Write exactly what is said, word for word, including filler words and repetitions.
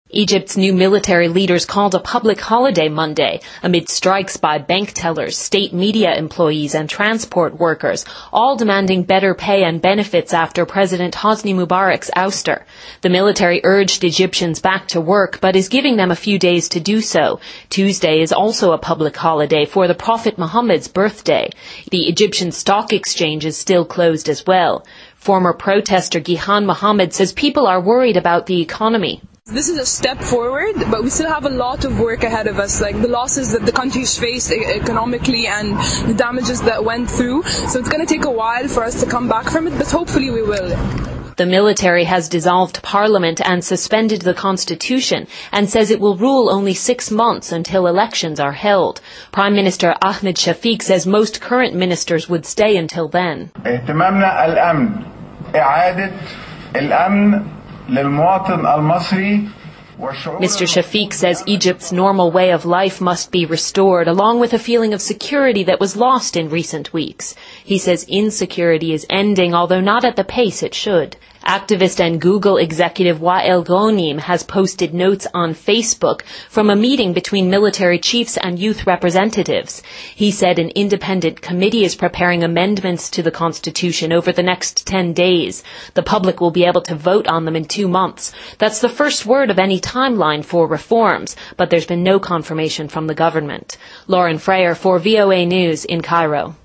Egypt's new military leaders called a public holiday Monday amid strikes by bank tellers, state media employees and transport workers, all demanding better pay and benefits after President Hosni Mubarak's ouster. The military urged Egyptians back to work, but is giving them a few days to do so. Tuesday is also a public holiday for the Prophet Muhammad's birthday. The Egyptian stock exchange is still closed as well. Former protester Gihan Mohammed says people are worried about the economy. This is a step forward, but we still have a lot of work ahead of us, like the losses that the country's faced economically and the damages that went through. So it's going to take a while for us to come back from it, but hopefully we will. The military has dissolved parliament and suspended the constitution and says it will rule only six months until elections are held. Prime Minister Ahmed Shafiq says most current ministers would stay until then. Mister Shafiq says Egypt's normal way of life must be restored, along with a feeling of security that was lost in recent weeks. He says insecurity is ending, although not at the pace it should. Activist and Google executive Wael Ghonim has posted notes on Facebook from a meeting between military chiefs and youth representatives. He said an independent committee is preparing amendments to the constitution over the next ten days. The public will be able to vote on them in two months. That's the first word of any timeline for reforms, but there's been no confirmation from the government. Lauren Freyer for V O A News in Cairo.